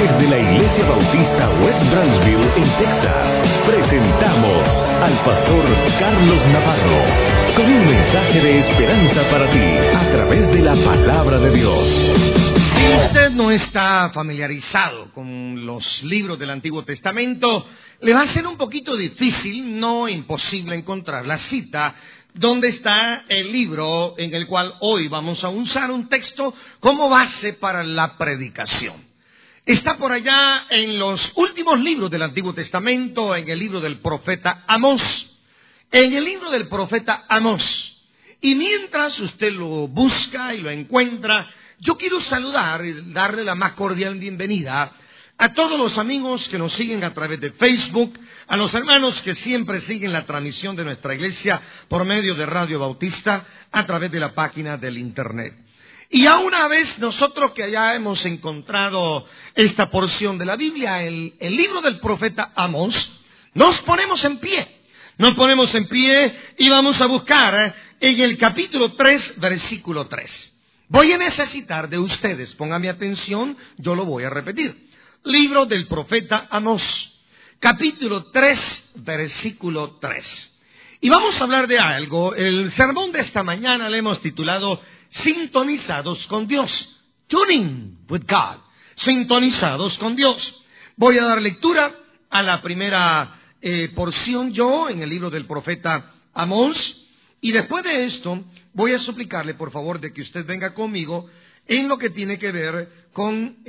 Desde la Iglesia Bautista West Branchville, en Texas, presentamos al pastor Carlos Navarro con un mensaje de esperanza para ti a través de la palabra de Dios. Si usted no está familiarizado con los libros del Antiguo Testamento, le va a ser un poquito difícil, no imposible, encontrar la cita donde está el libro en el cual hoy vamos a usar un texto como base para la predicación. Está por allá en los últimos libros del Antiguo Testamento, en el libro del profeta Amós. En el libro del profeta Amós. Y mientras usted lo busca y lo encuentra, yo quiero saludar y darle la más cordial bienvenida a todos los amigos que nos siguen a través de Facebook, a los hermanos que siempre siguen la transmisión de nuestra iglesia por medio de Radio Bautista a través de la página del Internet. Y ya una vez nosotros que ya hemos encontrado esta porción de la Biblia, el libro del profeta Amós, nos ponemos en pie. Nos ponemos en pie y vamos a buscar en el capítulo 3, versículo 3. Voy a necesitar de ustedes, póngame atención, yo lo voy a repetir. Libro del profeta Amós, capítulo 3, versículo 3. Y vamos a hablar de algo. El sermón de esta mañana le hemos titulado Sintonizados con Dios. Tuning with God. Sintonizados con Dios. Voy a dar lectura a la primera porción yo en el libro del profeta Amós. Y después de esto voy a suplicarle por favor de que usted venga conmigo en lo que tiene que ver con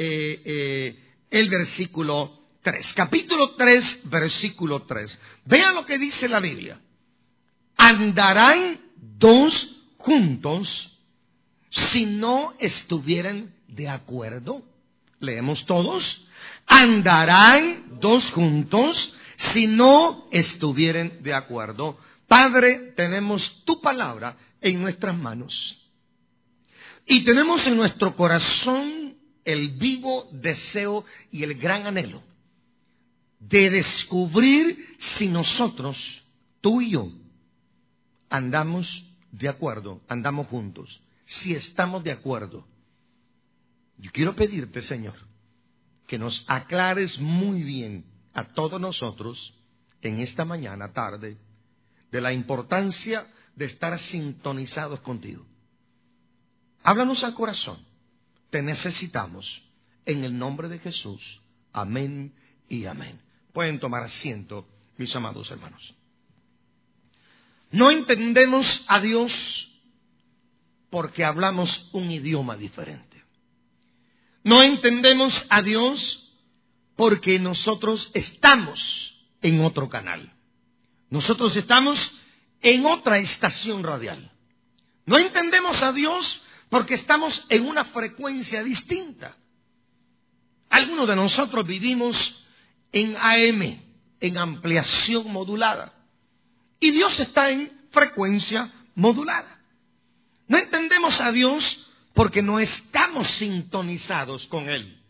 el versículo 3. Capítulo 3, versículo 3. Vean lo que dice la Biblia. ¿Andarán dos juntos si no estuvieran de acuerdo? Leemos todos. ¿Andarán dos juntos si no estuvieran de acuerdo? Padre, tenemos tu palabra en nuestras manos. Y tenemos en nuestro corazón el vivo deseo y el gran anhelo de descubrir si nosotros, tú y yo, andamos de acuerdo, andamos juntos. Si estamos de acuerdo, yo quiero pedirte, Señor, que nos aclares muy bien a todos nosotros en esta mañana, tarde, de la importancia de estar sintonizados contigo. Háblanos al corazón. Te necesitamos. En el nombre de Jesús. Amén y amén. Pueden tomar asiento, mis amados hermanos. No entendemos a Dios porque hablamos un idioma diferente. No entendemos a Dios porque nosotros estamos en otro canal. Nosotros estamos en otra estación radial. No entendemos a Dios porque estamos en una frecuencia distinta. Algunos de nosotros vivimos en AM, en ampliación modulada. Y Dios está en frecuencia modulada. No entendemos a Dios porque no estamos sintonizados con Él.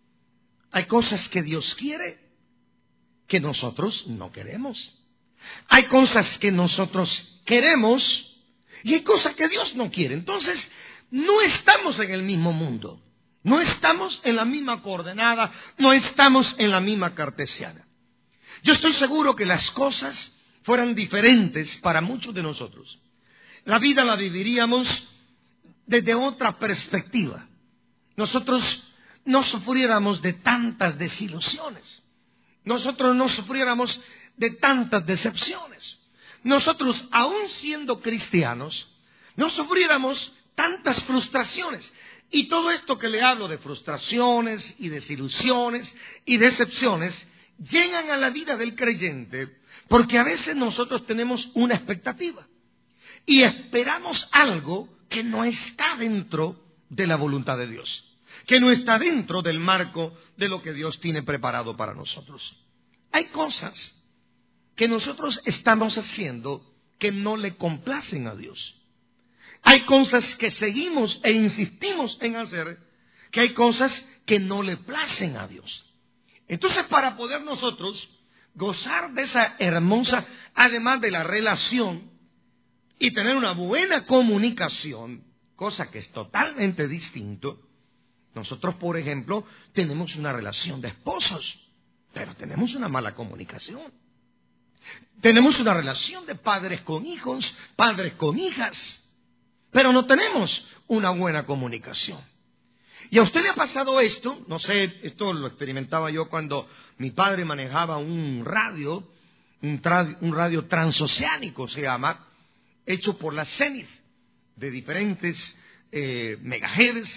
Hay cosas que Dios quiere que nosotros no queremos. Hay cosas que nosotros queremos y hay cosas que Dios no quiere. Entonces, no estamos en el mismo mundo. No estamos en la misma coordenada. No estamos en la misma cartesiana. Yo estoy seguro que las cosas fueran diferentes para muchos de nosotros. La vida la viviríamos desde otra perspectiva. Nosotros no sufriéramos de tantas desilusiones. Nosotros no sufriéramos de tantas decepciones. Nosotros, aún siendo cristianos, no sufriéramos tantas frustraciones. Y todo esto que le hablo de frustraciones y desilusiones y decepciones, llegan a la vida del creyente porque a veces nosotros tenemos una expectativa y esperamos algo que no está dentro de la voluntad de Dios, que no está dentro del marco de lo que Dios tiene preparado para nosotros. Hay cosas que nosotros estamos haciendo que no le complacen a Dios. Hay cosas que seguimos e insistimos en hacer, que hay cosas que no le placen a Dios. Entonces, para poder nosotros gozar de esa hermosa, además de la relación, y tener una buena comunicación, cosa que es totalmente distinto, Nosotros, por ejemplo, tenemos una relación de esposos, pero tenemos una mala comunicación. Tenemos una relación de padres con hijos, padres con hijas, pero no tenemos una buena comunicación. ¿Y a usted le ha pasado esto? No sé, esto lo experimentaba yo cuando mi padre manejaba un radio transoceánico, se llama, hecho por la CENIR, de diferentes megahertz,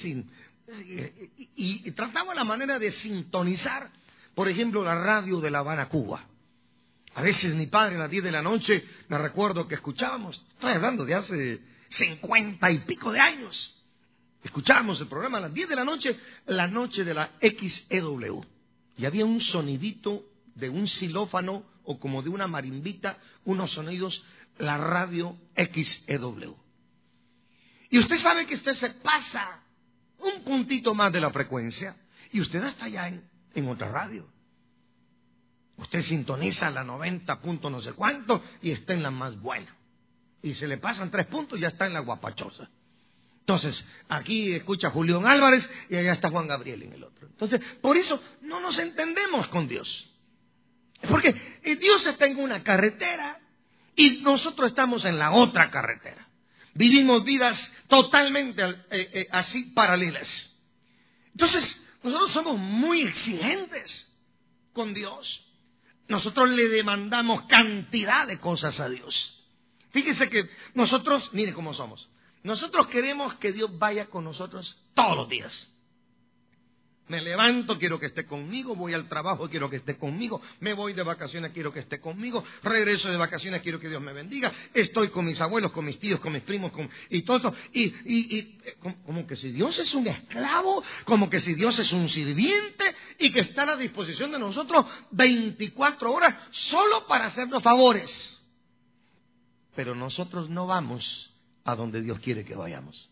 y trataba la manera de sintonizar, por ejemplo, la radio de La Habana, Cuba. A veces mi padre a las 10 de la noche, me recuerdo que escuchábamos, estoy hablando de hace 50 y pico de años, escuchábamos el programa a las 10 de la noche de la XEW. Y había un sonidito de un xilófano o como de una marimbita, unos sonidos, la radio XEW. Y usted sabe que usted se pasa un puntito más de la frecuencia y usted está allá en otra radio. Usted sintoniza la 90 punto no sé cuánto y está en la más buena. Y se le pasan 3 puntos y ya está en la guapachosa. Entonces, aquí escucha Julián Álvarez y allá está Juan Gabriel en el otro. Entonces, por eso no nos entendemos con Dios. Porque Dios está en una carretera y nosotros estamos en la otra carretera. Vivimos vidas totalmente así paralelas. Entonces, nosotros somos muy exigentes con Dios. Nosotros le demandamos cantidad de cosas a Dios. Fíjese que nosotros, mire cómo somos. Nosotros queremos que Dios vaya con nosotros todos los días. Me levanto, quiero que esté conmigo, voy al trabajo, quiero que esté conmigo, me voy de vacaciones, quiero que esté conmigo, regreso de vacaciones, quiero que Dios me bendiga, estoy con mis abuelos, con mis tíos, con mis primos, y todo esto, y como que si Dios es un esclavo, como que si Dios es un sirviente, y que está a la disposición de nosotros 24 horas, solo para hacernos favores. Pero nosotros no vamos a donde Dios quiere que vayamos.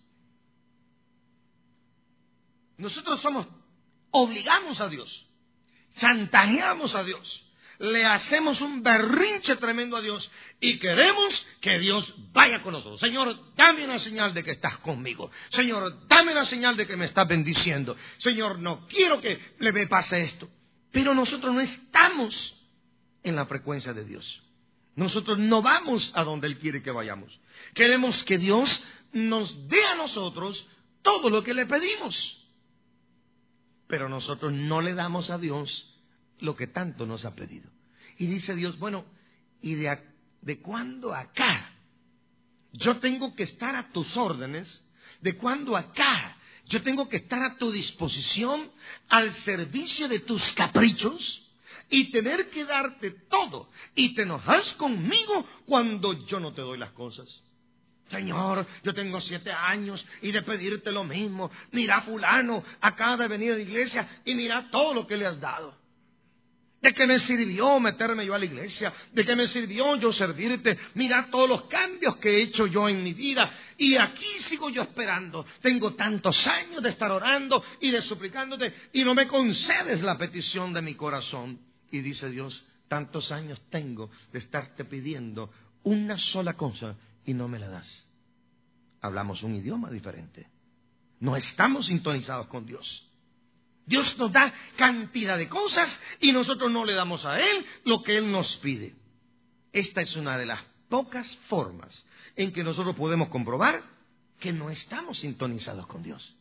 Nosotros obligamos a Dios, chantajeamos a Dios, le hacemos un berrinche tremendo a Dios y queremos que Dios vaya con nosotros. Señor, dame una señal de que estás conmigo. Señor, dame una señal de que me estás bendiciendo. Señor, no quiero que me pase esto. Pero nosotros no estamos en la frecuencia de Dios. Nosotros no vamos a donde Él quiere que vayamos. Queremos que Dios nos dé a nosotros todo lo que le pedimos. Pero nosotros no le damos a Dios lo que tanto nos ha pedido. Y dice Dios, bueno, ¿y de cuándo acá yo tengo que estar a tus órdenes? ¿De cuándo acá yo tengo que estar a tu disposición, al servicio de tus caprichos? Y tener que darte todo. Y te enojas conmigo cuando yo no te doy las cosas. Señor, yo tengo 7 años y de pedirte lo mismo. Mira, fulano acaba de venir a la iglesia y mira todo lo que le has dado. ¿De qué me sirvió meterme yo a la iglesia? ¿De qué me sirvió yo servirte? Mira todos los cambios que he hecho yo en mi vida. Y aquí sigo yo esperando. Tengo tantos años de estar orando y de suplicándote y no me concedes la petición de mi corazón. Y dice Dios, tantos años tengo de estarte pidiendo una sola cosa y no me la das. Hablamos un idioma diferente. No estamos sintonizados con Dios. Dios nos da cantidad de cosas y nosotros no le damos a Él lo que Él nos pide. Esta es una de las pocas formas en que nosotros podemos comprobar que no estamos sintonizados con Dios.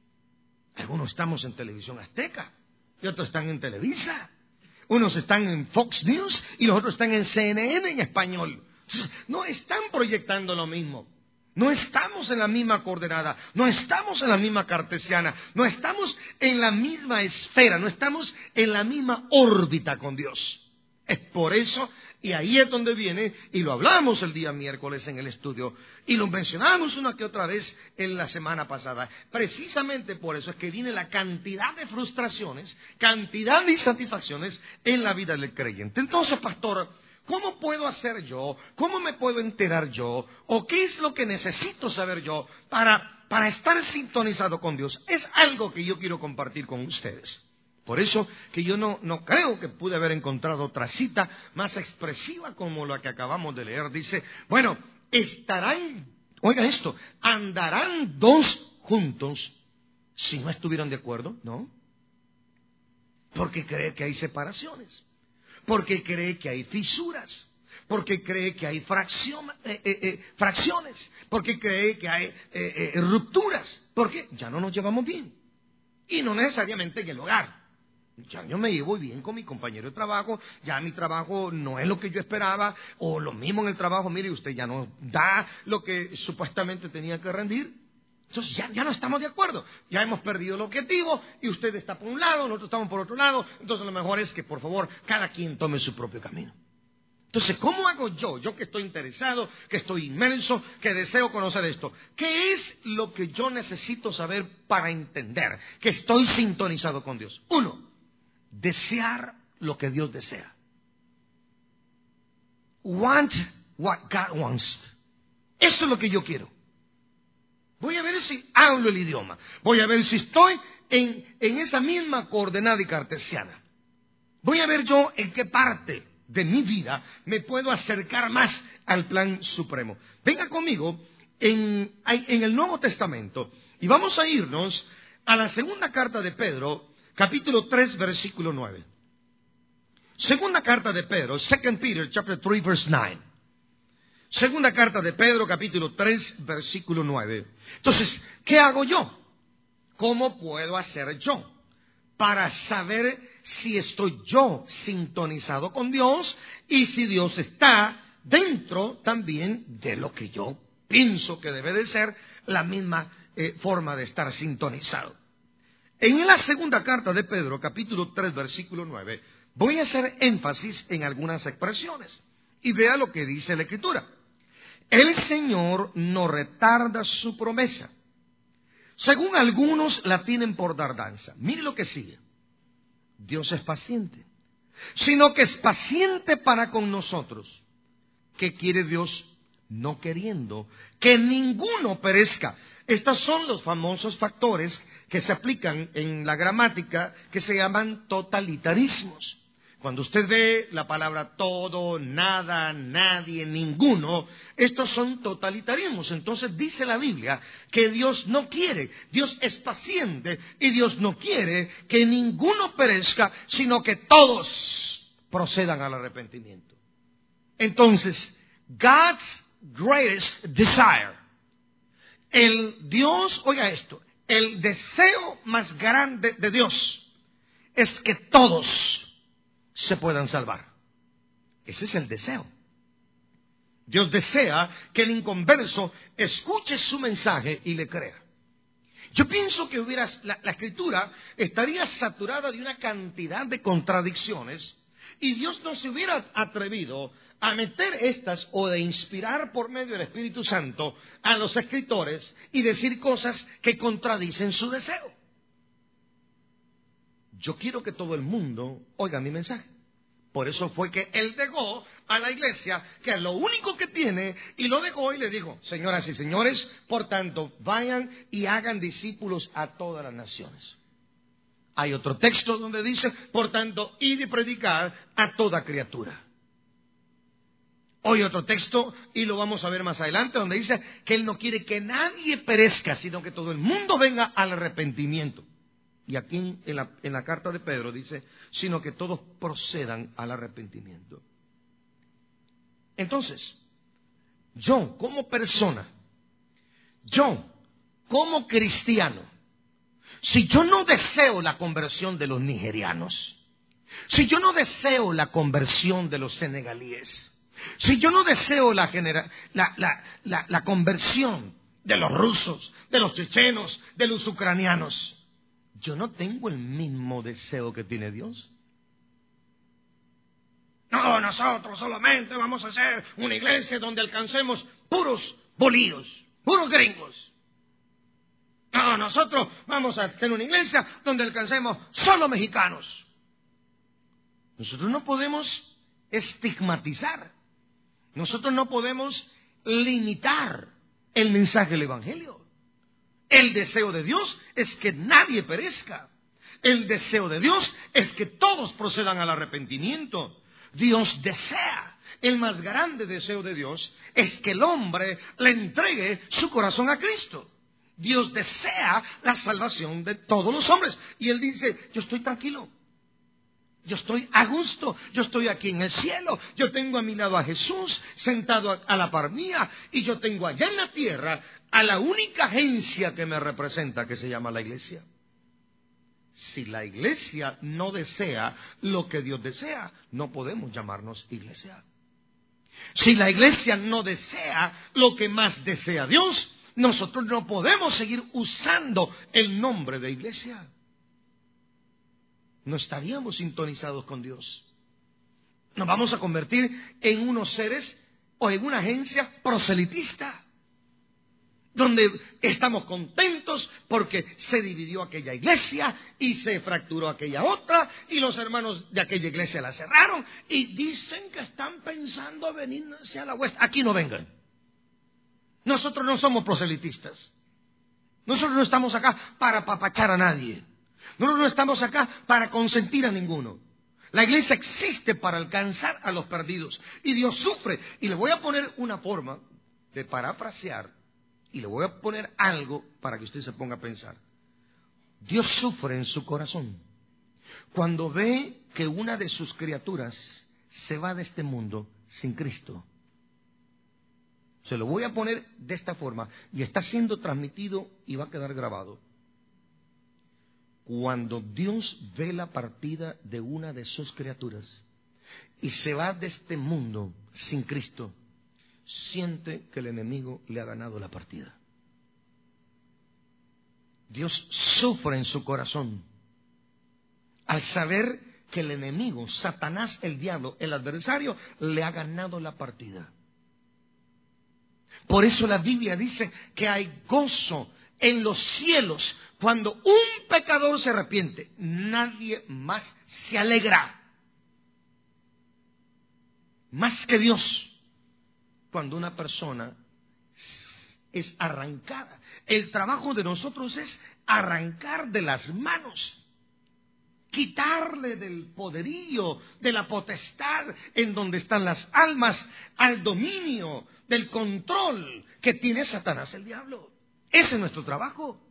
Algunos estamos en Televisión Azteca y otros están en Televisa. Unos están en Fox News y los otros están en CNN en español. No están proyectando lo mismo. No estamos en la misma coordenada, no estamos en la misma cartesiana, no estamos en la misma esfera, no estamos en la misma órbita con Dios. Es por eso, y ahí es donde viene, y lo hablamos el día miércoles en el estudio, y lo mencionamos una que otra vez en la semana pasada. Precisamente por eso es que viene la cantidad de frustraciones, cantidad de insatisfacciones en la vida del creyente. Entonces, pastor, ¿cómo puedo hacer yo? ¿Cómo me puedo enterar yo? ¿O qué es lo que necesito saber yo para estar sintonizado con Dios? Es algo que yo quiero compartir con ustedes. Por eso que yo no creo que pude haber encontrado otra cita más expresiva como la que acabamos de leer. Dice, bueno, oiga esto, andarán 2 juntos si no estuvieron de acuerdo? No. Porque cree que hay separaciones, porque cree que hay fisuras, porque cree que hay fracciones, porque cree que hay rupturas, porque ya no nos llevamos bien. Y no necesariamente en el hogar. Ya yo me llevo bien con mi compañero de trabajo, ya mi trabajo no es lo que yo esperaba, o lo mismo en el trabajo, mire, usted ya no da lo que supuestamente tenía que rendir. Entonces ya no estamos de acuerdo, ya hemos perdido el objetivo y usted está por un lado, nosotros estamos por otro lado, entonces lo mejor es que por favor cada quien tome su propio camino. Entonces, ¿cómo hago yo que estoy interesado, que estoy inmerso, que deseo conocer esto? ¿Qué es lo que yo necesito saber para entender que estoy sintonizado con Dios? 1, desear lo que Dios desea. Want what God wants. Eso es lo que yo quiero. Voy a ver si hablo el idioma. Voy a ver si estoy en esa misma coordenada y cartesiana. Voy a ver yo en qué parte de mi vida me puedo acercar más al plan supremo. Venga conmigo en el Nuevo Testamento y vamos a irnos a la segunda carta de Pedro, capítulo 3, versículo 9. Segunda carta de Pedro, 2 Peter, chapter 3, verse 9. Segunda carta de Pedro, capítulo 3, versículo 9. Entonces, ¿qué hago yo? ¿Cómo puedo hacer yo para saber si estoy yo sintonizado con Dios y si Dios está dentro también de lo que yo pienso que debe de ser la misma forma de estar sintonizado? En la segunda carta de Pedro, capítulo 3, versículo 9, voy a hacer énfasis en algunas expresiones. Y vea lo que dice la Escritura. El Señor no retarda su promesa. Según algunos la tienen por tardanza. Mire lo que sigue. Dios es paciente, sino que es paciente para con nosotros. ¿Qué quiere Dios? No queriendo que ninguno perezca. Estos son los famosos factores que se aplican en la gramática que se llaman totalitarismos. Cuando usted ve la palabra todo, nada, nadie, ninguno, estos son totalitarismos. Entonces dice la Biblia que Dios no quiere, Dios es paciente y Dios no quiere que ninguno perezca, sino que todos procedan al arrepentimiento. Entonces, God's greatest desire, el Dios, oiga esto, el deseo más grande de Dios es que todos se puedan salvar. Ese es el deseo. Dios desea que el inconverso escuche su mensaje y le crea. Yo pienso que la Escritura estaría saturada de una cantidad de contradicciones y Dios no se hubiera atrevido a meter estas o de inspirar por medio del Espíritu Santo a los escritores y decir cosas que contradicen su deseo. Yo quiero que todo el mundo oiga mi mensaje. Por eso fue que Él dejó a la iglesia, que es lo único que tiene, y lo dejó y le dijo, señoras y señores, por tanto, vayan y hagan discípulos a todas las naciones. Hay otro texto donde dice, por tanto, id y predicad a toda criatura. Hoy otro texto, y lo vamos a ver más adelante, donde dice que Él no quiere que nadie perezca, sino que todo el mundo venga al arrepentimiento. Y aquí en la carta de Pedro dice, sino que todos procedan al arrepentimiento. Entonces, yo como persona, yo como cristiano, si yo no deseo la conversión de los nigerianos, si yo no deseo la conversión de los senegalíes, si yo no deseo la conversión de los rusos, de los chechenos, de los ucranianos, yo no tengo el mismo deseo que tiene Dios. No, nosotros solamente vamos a hacer una iglesia donde alcancemos puros bolíos, puros gringos. No, nosotros vamos a hacer una iglesia donde alcancemos solo mexicanos. Nosotros no podemos estigmatizar. Nosotros no podemos limitar el mensaje del Evangelio. El deseo de Dios es que nadie perezca. El deseo de Dios es que todos procedan al arrepentimiento. Dios desea, el más grande deseo de Dios es que el hombre le entregue su corazón a Cristo. Dios desea la salvación de todos los hombres. Y Él dice, yo estoy tranquilo. Yo estoy a gusto, yo estoy aquí en el cielo, yo tengo a mi lado a Jesús sentado a la par mía y yo tengo allá en la tierra a la única agencia que me representa, que se llama la iglesia. Si la iglesia no desea lo que Dios desea, no podemos llamarnos iglesia. Si la iglesia no desea lo que más desea Dios, nosotros no podemos seguir usando el nombre de iglesia. No estaríamos sintonizados con Dios. Nos vamos a convertir en unos seres o en una agencia proselitista, donde estamos contentos porque se dividió aquella iglesia y se fracturó aquella otra y los hermanos de aquella iglesia la cerraron y dicen que están pensando venirse a la oeste. Aquí no vengan. Nosotros no somos proselitistas. Nosotros no estamos acá para apapachar a nadie. Nosotros no estamos acá para consentir a ninguno. La iglesia existe para alcanzar a los perdidos. Y Dios sufre. Y le voy a poner una forma de parafrasear. Y le voy a poner algo para que usted se ponga a pensar. Dios sufre en su corazón cuando ve que una de sus criaturas se va de este mundo sin Cristo. Se lo voy a poner de esta forma. Y está siendo transmitido y va a quedar grabado. Cuando Dios ve la partida de una de sus criaturas y se va de este mundo sin Cristo, siente que el enemigo le ha ganado la partida. Dios sufre en su corazón al saber que el enemigo, Satanás, el diablo, el adversario, le ha ganado la partida. Por eso la Biblia dice que hay gozo en los cielos cuando un pecador se arrepiente. Nadie más se alegra más que Dios cuando una persona es arrancada. El trabajo de nosotros es arrancar de las manos, quitarle del poderío, de la potestad en donde están las almas, al dominio, del control que tiene Satanás el diablo. Ese es nuestro trabajo.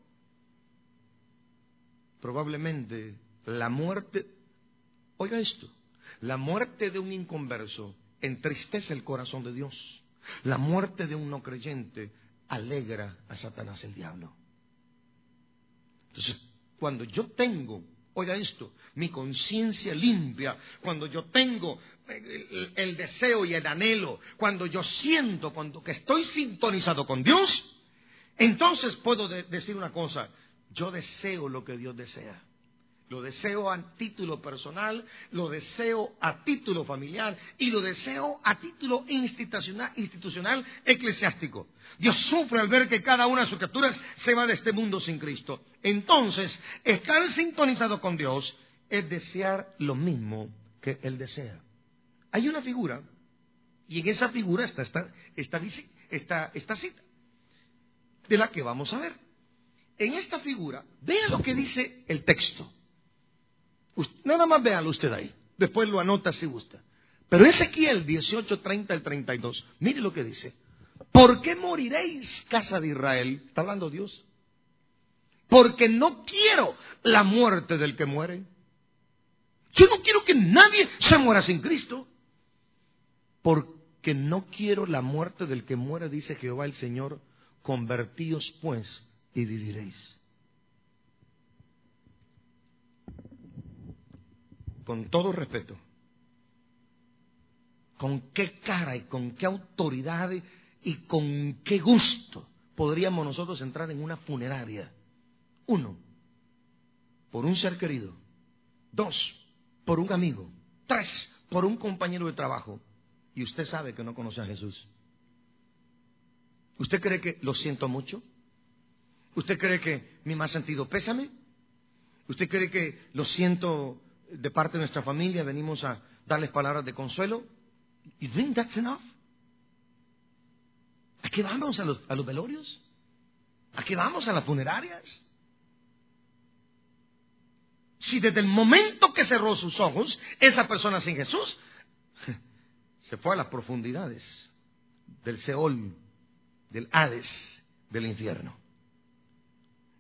Probablemente la muerte, oiga esto, la muerte de un inconverso entristece el corazón de Dios. La muerte de un no creyente alegra a Satanás el diablo. Entonces, cuando yo tengo, oiga esto, mi conciencia limpia, cuando yo tengo el deseo y el anhelo, cuando yo siento, cuando que estoy sintonizado con Dios, entonces puedo decir una cosa: yo deseo lo que Dios desea. Lo deseo a título personal, lo deseo a título familiar y lo deseo a título institucional eclesiástico. Dios sufre al ver que cada una de sus criaturas se va de este mundo sin Cristo. Entonces, estar sintonizado con Dios es desear lo mismo que Él desea. Hay una figura, y en esa figura está esta cita, de la que vamos a ver. En esta figura, vea lo que dice el texto. Nada más véalo usted ahí. Después lo anota si gusta. Pero Ezequiel 18, 30 al 32. Mire lo que dice. ¿Por qué moriréis, casa de Israel? Está hablando Dios. Porque no quiero la muerte del que muere. Yo no quiero que nadie se muera sin Cristo. Porque no quiero la muerte del que muere, dice Jehová el Señor. Convertíos pues y viviréis. Con todo respeto, ¿con qué cara y con qué autoridad y con qué gusto podríamos nosotros entrar en una funeraria? 1, por un ser querido. 2, por un amigo. 3, por un compañero de trabajo. Y usted sabe que no conoce a Jesús. ¿Usted cree que lo siento mucho? ¿Usted cree que mi más sentido pésame? ¿Usted cree que lo siento de parte de nuestra familia, venimos a darles palabras de consuelo? You think that's enough? ¿A qué vamos a los velorios? ¿A qué vamos a las funerarias? Si desde el momento que cerró sus ojos, esa persona sin Jesús se fue a las profundidades del Seol, del Hades, del infierno.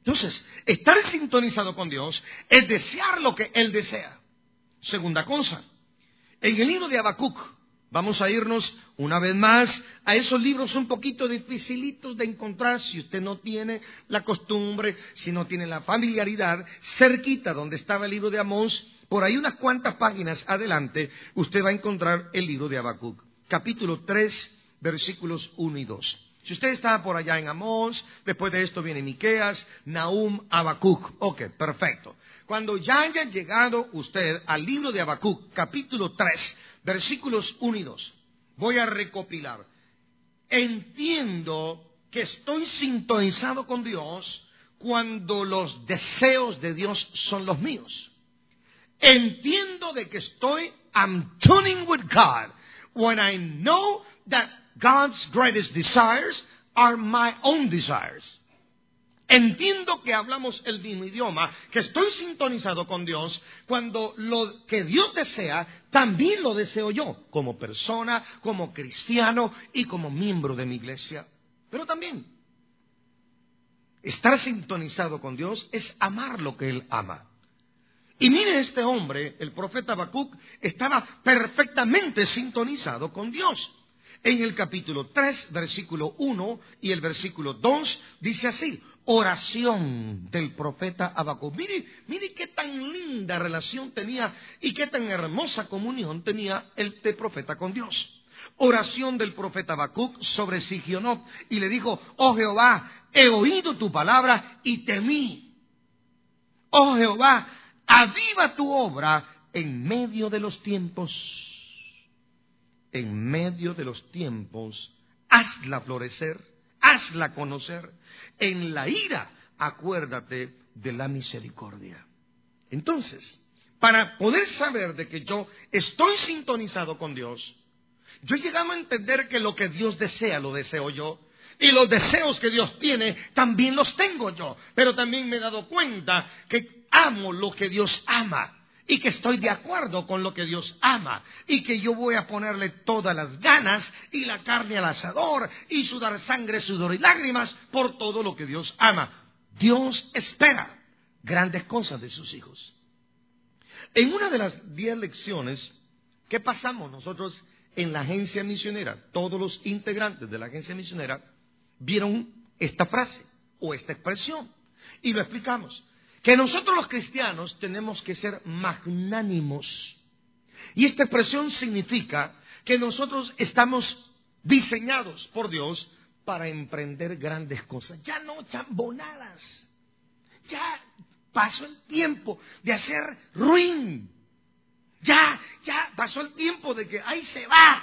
Entonces, estar sintonizado con Dios es desear lo que Él desea. Segunda cosa, en el libro de Habacuc, vamos a irnos una vez más a esos libros un poquito dificilitos de encontrar si usted no tiene la costumbre, si no tiene la familiaridad. Cerquita donde estaba el libro de Amós, por ahí unas cuantas páginas adelante, usted va a encontrar el libro de Habacuc, capítulo 3, versículos 1 y 2. Si usted está por allá en Amós, después de esto viene Miqueas, Nahum, Habacuc. Ok, perfecto. Cuando ya haya llegado usted al libro de Habacuc, capítulo 3, versículos 1 y 2, voy a recopilar. Entiendo que estoy sintonizado con Dios cuando los deseos de Dios son los míos. Entiendo de que I'm tuning with God when I know that God's greatest desires are my own desires. Entiendo que hablamos el mismo idioma, que estoy sintonizado con Dios cuando lo que Dios desea, también lo deseo yo, como persona, como cristiano y como miembro de mi iglesia. Pero también, estar sintonizado con Dios es amar lo que Él ama. Y mire, este hombre, el profeta Habacuc, estaba perfectamente sintonizado con Dios. En el capítulo 3, versículo 1 y el versículo 2, dice así: oración del profeta Habacuc. Mire qué tan linda relación tenía y qué tan hermosa comunión tenía el profeta con Dios. Oración del profeta Habacuc sobre Sigionot. Y le dijo: oh Jehová, he oído tu palabra y temí. Oh Jehová, aviva tu obra en medio de los tiempos. En medio de los tiempos, hazla florecer, hazla conocer. En la ira, acuérdate de la misericordia. Entonces, para poder saber de que yo estoy sintonizado con Dios, yo he llegado a entender que lo que Dios desea, lo deseo yo. Y los deseos que Dios tiene, también los tengo yo. Pero también me he dado cuenta que amo lo que Dios ama. Y que estoy de acuerdo con lo que Dios ama. Y que yo voy a ponerle todas las ganas y la carne al asador y sudar sangre, sudor y lágrimas por todo lo que Dios ama. Dios espera grandes cosas de sus hijos. En una de las 10 lecciones que pasamos nosotros en la agencia misionera, todos los integrantes de la agencia misionera vieron esta frase o esta expresión y lo explicamos. Que nosotros los cristianos tenemos que ser magnánimos. Y esta expresión significa que nosotros estamos diseñados por Dios para emprender grandes cosas. Ya no chambonadas. Ya pasó el tiempo de hacer ruin. Ya pasó el tiempo de que ahí se va.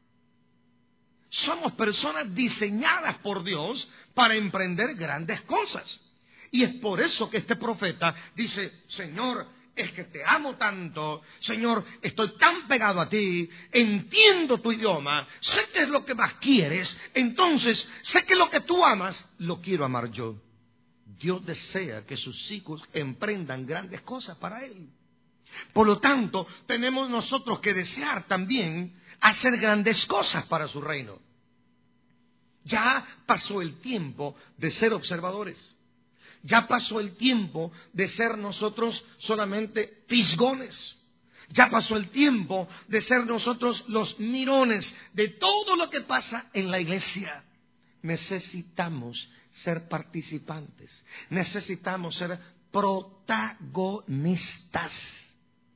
Somos personas diseñadas por Dios para emprender grandes cosas. Y es por eso que este profeta dice: Señor, es que te amo tanto. Señor, estoy tan pegado a ti. Entiendo tu idioma. Sé que es lo que más quieres. Entonces, sé que lo que tú amas, lo quiero amar yo. Dios desea que sus hijos emprendan grandes cosas para Él. Por lo tanto, tenemos nosotros que desear también hacer grandes cosas para su reino. Ya pasó el tiempo de ser observadores. Ya pasó el tiempo de ser nosotros solamente fisgones. Ya pasó el tiempo de ser nosotros los mirones de todo lo que pasa en la iglesia. Necesitamos ser participantes. Necesitamos ser protagonistas.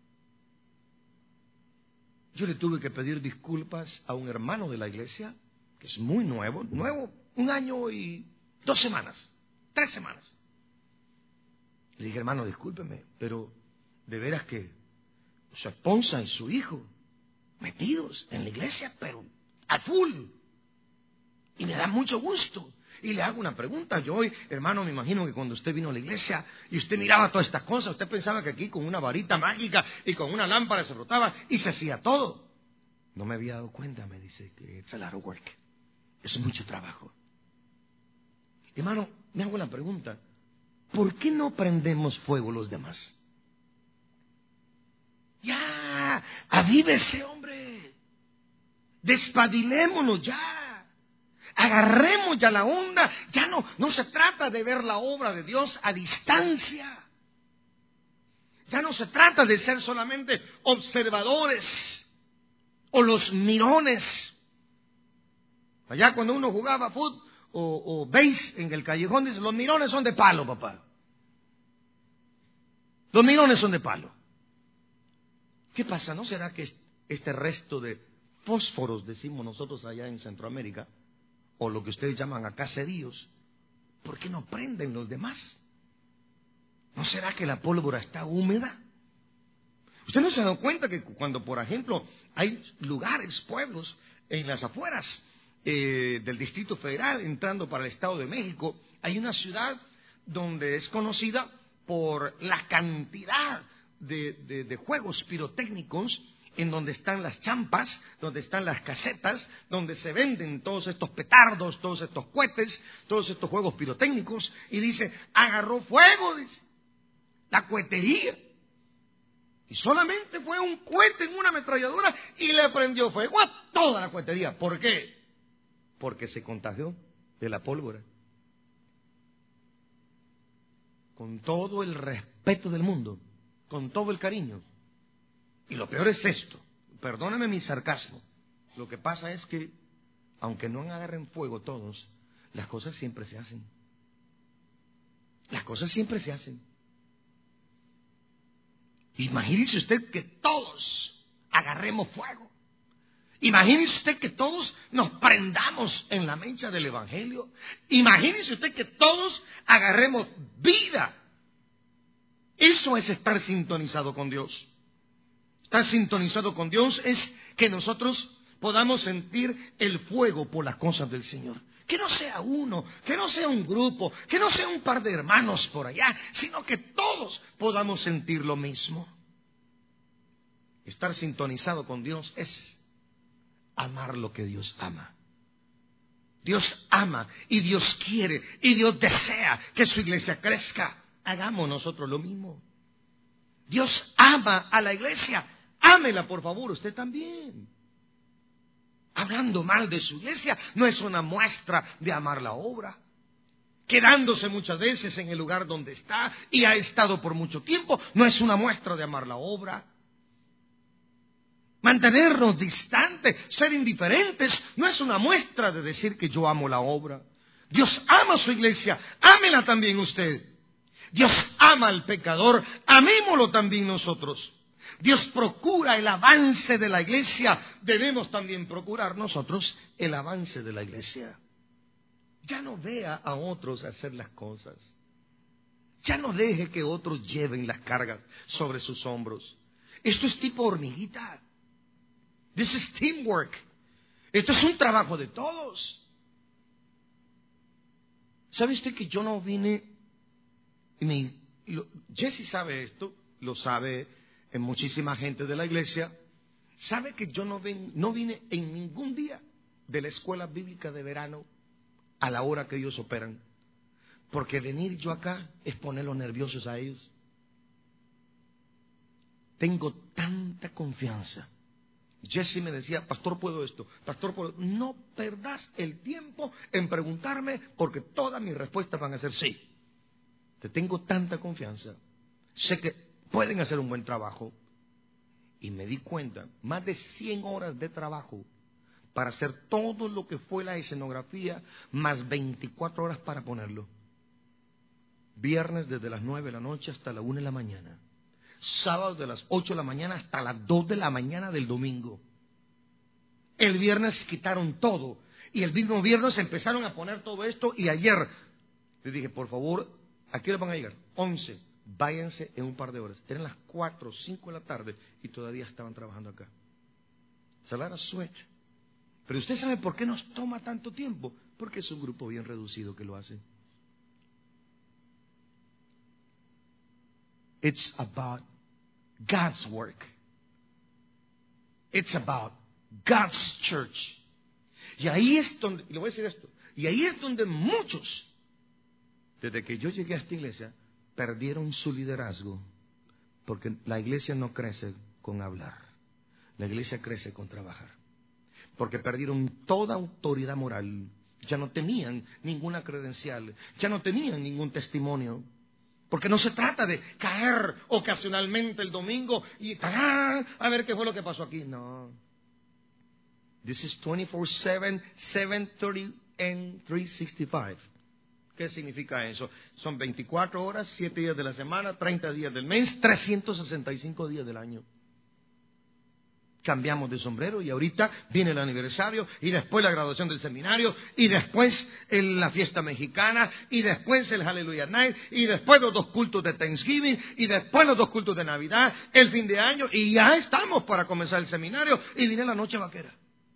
Yo le tuve que pedir disculpas a un hermano de la iglesia, que es muy nuevo, 1 año y 2 semanas, 3 semanas. Le dije: hermano, discúlpeme, pero de veras que su esposa y su hijo metidos en la iglesia, pero a full. Y me da mucho gusto. Y le hago una pregunta. Yo hoy, hermano, me imagino que cuando usted vino a la iglesia y usted miraba todas estas cosas, usted pensaba que aquí con una varita mágica y con una lámpara se frotaba y se hacía todo. No me había dado cuenta, me dice, que it's a lot of work. Es mucho trabajo. Hermano, me hago la pregunta: ¿por qué no prendemos fuego los demás? Ya, avívese, hombre. Despabilémonos ya. Agarremos ya la onda. Ya no se trata de ver la obra de Dios a distancia. Ya no se trata de ser solamente observadores o los mirones. Allá cuando uno jugaba fútbol o base en el callejón, dice, los mirones son de palo, papá. Los mirones son de palo. ¿Qué pasa? ¿No será que este resto de fósforos, decimos nosotros allá en Centroamérica, o lo que ustedes llaman acá cerillos, ¿por qué no prenden los demás? ¿No será que la pólvora está húmeda? ¿Usted no se ha dado cuenta que cuando, por ejemplo, hay lugares, pueblos, en las afueras del Distrito Federal, entrando para el Estado de México, hay una ciudad donde es conocida por la cantidad de juegos pirotécnicos, en donde están las champas, donde están las casetas, donde se venden todos estos petardos, todos estos cohetes, todos estos juegos pirotécnicos, y dice, agarró fuego, dice, la cohetería. Y solamente fue un cohete en una ametralladora y le prendió fuego a toda la cohetería. ¿Por qué? Porque se contagió de la pólvora. Con todo el respeto del mundo, con todo el cariño. Y lo peor es esto, perdóname mi sarcasmo, lo que pasa es que, aunque no agarren fuego todos, las cosas siempre se hacen. Las cosas siempre se hacen. Imagínese usted que todos agarremos fuego. Imagínese usted que todos nos prendamos en la mecha del Evangelio. Imagínese usted que todos agarremos vida. Eso es estar sintonizado con Dios. Estar sintonizado con Dios es que nosotros podamos sentir el fuego por las cosas del Señor. Que no sea uno, que no sea un grupo, que no sea un par de hermanos por allá, sino que todos podamos sentir lo mismo. Estar sintonizado con Dios es amar lo que Dios ama. Dios ama y Dios quiere y Dios desea que su iglesia crezca. Hagamos nosotros lo mismo. Dios ama a la iglesia. Ámela, por favor, usted también. Hablando mal de su iglesia no es una muestra de amar la obra. Quedándose muchas veces en el lugar donde está y ha estado por mucho tiempo no es una muestra de amar la obra. Mantenernos distantes, ser indiferentes, no es una muestra de decir que yo amo la obra. Dios ama a su iglesia, ámela también usted. Dios ama al pecador, amémoslo también nosotros. Dios procura el avance de la iglesia, debemos también procurar nosotros el avance de la iglesia. Ya no vea a otros hacer las cosas. Ya no deje que otros lleven las cargas sobre sus hombros. Esto es tipo hormiguita. This is teamwork. Esto es un trabajo de todos. ¿Sabe usted que yo no vine? Jesse sabe esto, lo sabe muchísima gente de la iglesia. Sabe que yo no vine en ningún día de la escuela bíblica de verano a la hora que ellos operan. Porque venir yo acá es ponerlos nerviosos a ellos. Tengo tanta confianza. Jesse me decía, pastor, ¿puedo esto? Pastor, ¿puedo? No perdas el tiempo en preguntarme porque todas mis respuestas van a ser sí. Te tengo tanta confianza. Sé que pueden hacer un buen trabajo. Y me di cuenta, más de 100 horas de trabajo para hacer todo lo que fue la escenografía, más 24 horas para ponerlo. Viernes desde las 9 de la noche hasta la 1 de la mañana. Sábado de las 8 de la mañana hasta las 2 de la mañana del domingo. El viernes quitaron todo. Y el mismo viernes empezaron a poner todo esto. Y ayer les dije, por favor, ¿a qué hora van a llegar? 11. Váyanse en un par de horas. Eran las 4 o 5 de la tarde y todavía estaban trabajando acá. It's a lot of sweat. Pero usted sabe por qué nos toma tanto tiempo. Porque es un grupo bien reducido que lo hace. It's about God's work. It's about God's church. Y ahí es donde, y le voy a decir esto, y ahí es donde muchos, desde que yo llegué a esta iglesia, perdieron su liderazgo. Porque la iglesia no crece con hablar. La iglesia crece con trabajar. Porque perdieron toda autoridad moral, Ya no tenían ninguna credencial, ya no tenían ningún testimonio. Porque no se trata de caer ocasionalmente el domingo y a ver qué fue lo que pasó aquí. No. This is 24/7, 7:30 and 365. ¿Qué significa eso? Son 24 horas, 7 días de la semana, 30 días del mes, 365 días del año. Cambiamos de sombrero y ahorita viene el aniversario y después la graduación del seminario y después la fiesta mexicana y después el Hallelujah Night y después los 2 cultos de Thanksgiving y después los 2 cultos de Navidad, el fin de año y ya estamos para comenzar el seminario y viene la noche vaquera.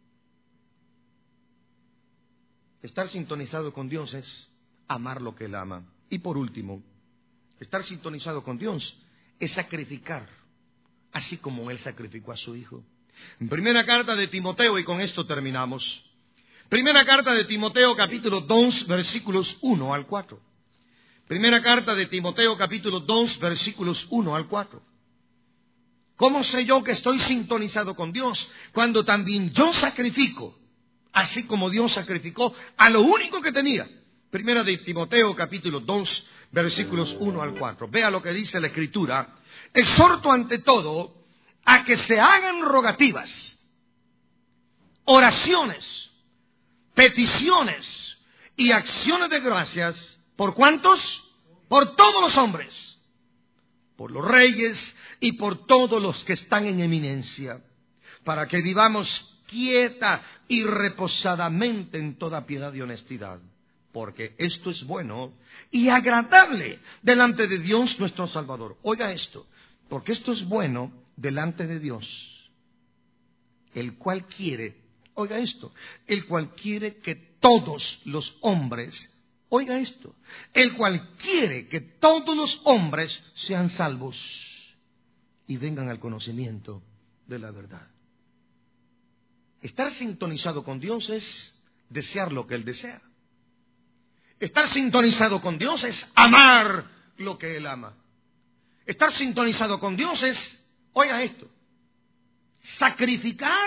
Estar sintonizado con Dios es amar lo que Él ama. Y por último, estar sintonizado con Dios es sacrificar, así como Él sacrificó a su Hijo. En primera carta de Timoteo, y con esto terminamos. Primera carta de Timoteo, capítulo 2, versículos 1 al 4. Primera carta de Timoteo, capítulo 2, versículos 1 al 4. ¿Cómo sé yo que estoy sintonizado con Dios? Cuando también yo sacrifico, así como Dios sacrificó a lo único que tenía. Primera de Timoteo, capítulo 2, versículos 1 al 4. Vea lo que dice la Escritura. Exhorto ante todo a que se hagan rogativas, oraciones, peticiones y acciones de gracias. ¿Por cuántos? Por todos los hombres, por los reyes y por todos los que están en eminencia, para que vivamos quieta y reposadamente en toda piedad y honestidad. Porque esto es bueno y agradable delante de Dios nuestro Salvador. Oiga esto, porque esto es bueno delante de Dios, el cual quiere, oiga esto, el cual quiere que todos los hombres, oiga esto, el cual quiere que todos los hombres sean salvos y vengan al conocimiento de la verdad. Estar sintonizado con Dios es desear lo que Él desea. Estar sintonizado con Dios es amar lo que Él ama. Estar sintonizado con Dios es, oiga esto, sacrificar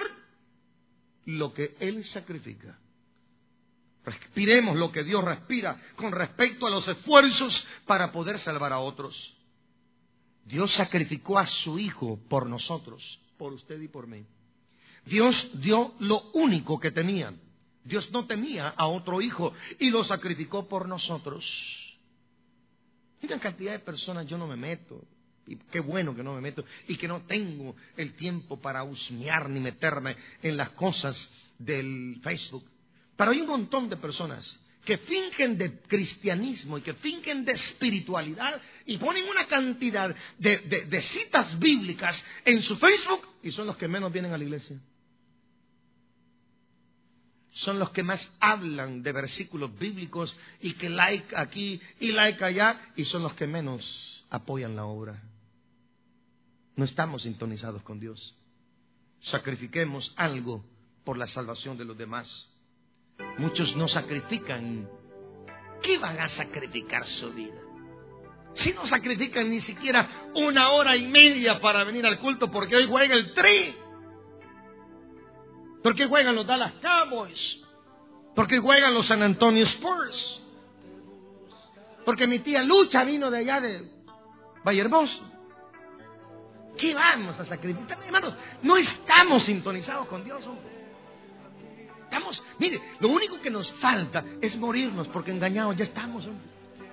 lo que Él sacrifica. Respiremos lo que Dios respira con respecto a los esfuerzos para poder salvar a otros. Dios sacrificó a su Hijo por nosotros, por usted y por mí. Dios dio lo único que tenía. Dios no tenía a otro hijo y lo sacrificó por nosotros. Mira cantidad de personas, yo no me meto. Y qué bueno que no me meto y que no tengo el tiempo para husmear ni meterme en las cosas del Facebook. Pero hay un montón de personas que fingen de cristianismo y que fingen de espiritualidad y ponen una cantidad de citas bíblicas en su Facebook y son los que menos vienen a la iglesia. Son los que más hablan de versículos bíblicos y que like aquí y like allá y son los que menos apoyan la obra. No estamos sintonizados con Dios. Sacrifiquemos algo por la salvación de los demás. Muchos no sacrifican. ¿Qué van a sacrificar su vida? Si no sacrifican ni siquiera 1 hora y media para venir al culto porque hoy juega el Tri. Porque juegan los Dallas Cowboys. Porque juegan los San Antonio Spurs. Porque mi tía Lucha vino de allá de Vallehermoso. ¿Qué vamos a sacrificar, hermanos? No estamos sintonizados con Dios, hombre. Mire, lo único que nos falta es morirnos porque engañados ya estamos, hombre.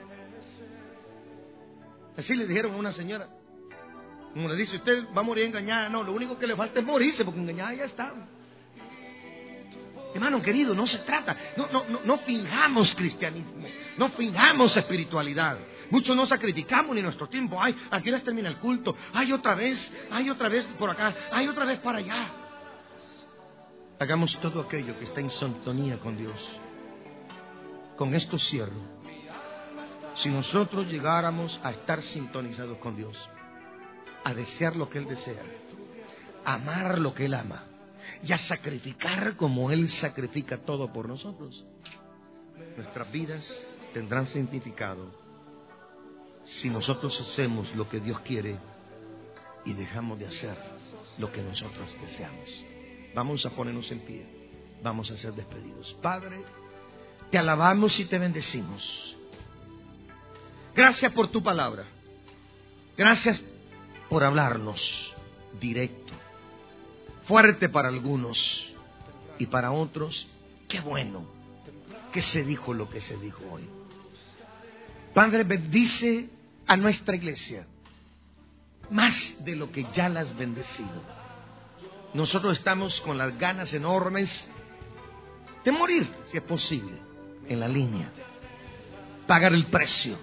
Así le dijeron a una señora. Como le dice, usted va a morir engañada. No, lo único que le falta es morirse porque engañada ya está. Hermano querido, no se trata, no fingamos cristianismo, no fingamos espiritualidad. Muchos no sacrificamos ni nuestro tiempo. Ay, ¿a qué hora termina el culto? Ay, otra vez por acá, ay, otra vez para allá. Hagamos todo aquello que está en sintonía con Dios. Con esto cierro. Si nosotros llegáramos a estar sintonizados con Dios, a desear lo que Él desea, a amar lo que Él ama, y a sacrificar como Él sacrifica todo por nosotros, nuestras vidas tendrán significado si nosotros hacemos lo que Dios quiere y dejamos de hacer lo que nosotros deseamos. Vamos a ponernos en pie, vamos a ser despedidos. Padre, te alabamos y te bendecimos. Gracias por tu palabra. Gracias por hablarnos directo, fuerte para algunos y para otros. Qué bueno que se dijo lo que se dijo hoy. Padre, bendice a nuestra iglesia más de lo que ya la has bendecido. Nosotros estamos con las ganas enormes de morir, si es posible, en la línea, pagar el precio,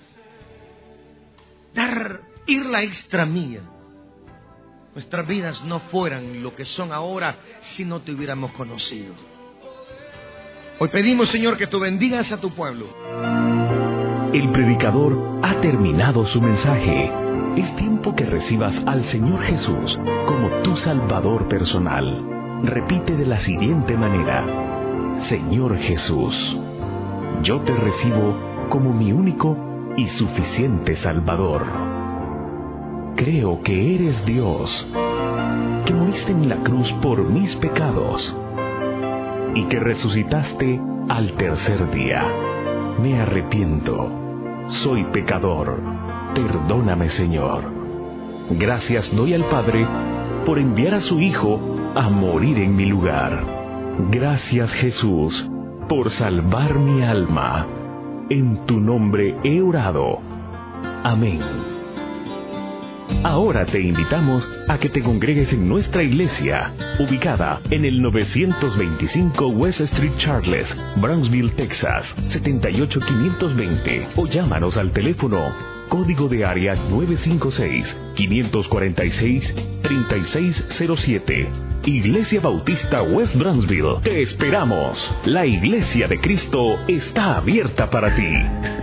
ir la extra milla. Nuestras vidas no fueran lo que son ahora si no te hubiéramos conocido. Hoy pedimos, Señor, que tú bendigas a tu pueblo. El predicador ha terminado su mensaje. Es tiempo que recibas al Señor Jesús como tu Salvador personal. Repite de la siguiente manera: Señor Jesús, yo te recibo como mi único y suficiente Salvador. Creo que eres Dios, que moriste en la cruz por mis pecados y que resucitaste al tercer día. Me arrepiento, soy pecador, perdóname, Señor. Gracias doy al Padre por enviar a su Hijo a morir en mi lugar. Gracias, Jesús, por salvar mi alma. En tu nombre he orado. Amén. Ahora te invitamos a que te congregues en nuestra iglesia, ubicada en el 925 West Street Charles, Brownsville, Texas, 78520, o llámanos al teléfono código de área 956-546-3607. Iglesia Bautista West Brownsville. Te esperamos. La Iglesia de Cristo está abierta para ti.